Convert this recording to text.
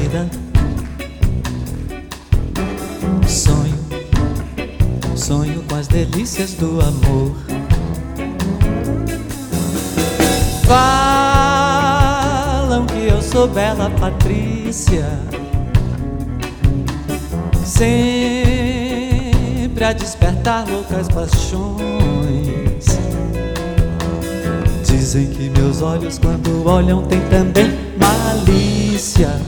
doida. Sonho com as delícias do amor. Falam que eu sou bela Patrícia, sempre a despertar loucas paixões. Dizem que meus olhos, quando olham, têm também malícia.